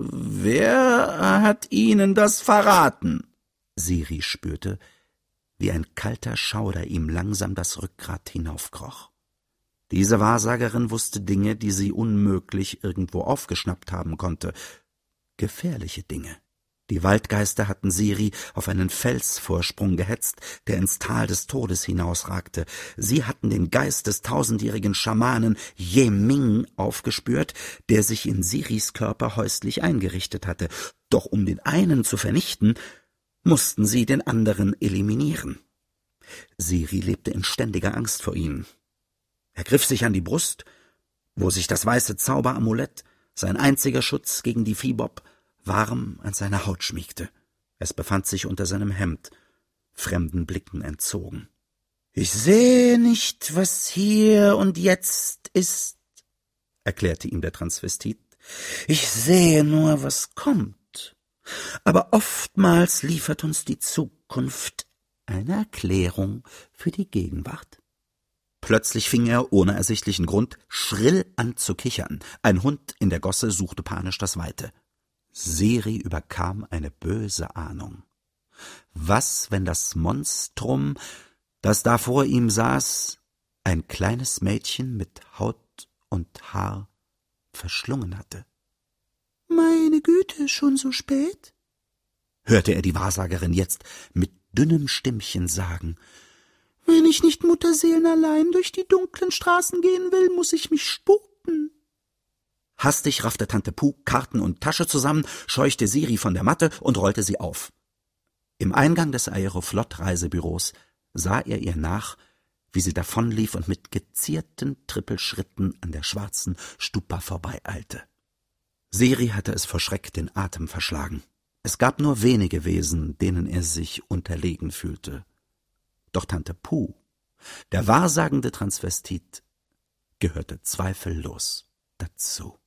»Wer hat Ihnen das verraten?« Siri spürte, wie ein kalter Schauder ihm langsam das Rückgrat hinaufkroch. Diese Wahrsagerin wusste Dinge, die sie unmöglich irgendwo aufgeschnappt haben konnte. Gefährliche Dinge. Die Waldgeister hatten Siri auf einen Felsvorsprung gehetzt, der ins Tal des Todes hinausragte. Sie hatten den Geist des tausendjährigen Schamanen Ye-Ming aufgespürt, der sich in Siris Körper häuslich eingerichtet hatte. Doch um den einen zu vernichten, mussten sie den anderen eliminieren. Siri lebte in ständiger Angst vor ihnen. Er griff sich an die Brust, wo sich das weiße Zauberamulett, sein einziger Schutz gegen die Viehbob, warm an seine Haut schmiegte. Es befand sich unter seinem Hemd, fremden Blicken entzogen. »Ich sehe nicht, was hier und jetzt ist«, erklärte ihm der Transvestit. »Ich sehe nur, was kommt. Aber oftmals liefert uns die Zukunft eine Erklärung für die Gegenwart.« Plötzlich fing er, ohne ersichtlichen Grund, schrill an zu kichern. Ein Hund in der Gosse suchte panisch das Weite. Siri überkam eine böse Ahnung. Was, wenn das Monstrum, das da vor ihm saß, ein kleines Mädchen mit Haut und Haar verschlungen hatte? »Meine Güte, schon so spät?« hörte er die Wahrsagerin jetzt mit dünnem Stimmchen sagen. »Wenn ich nicht mutterseelenallein durch die dunklen Straßen gehen will, muss ich mich sputen.« Hastig raffte Tante Puh Karten und Tasche zusammen, scheuchte Siri von der Matte und rollte sie auf. Im Eingang des Aeroflot-Reisebüros sah er ihr nach, wie sie davonlief und mit gezierten Trippelschritten an der schwarzen Stupa vorbeieilte. Siri hatte es vor Schreck den Atem verschlagen. Es gab nur wenige Wesen, denen er sich unterlegen fühlte. Doch Tante Puh, der wahrsagende Transvestit, gehörte zweifellos dazu.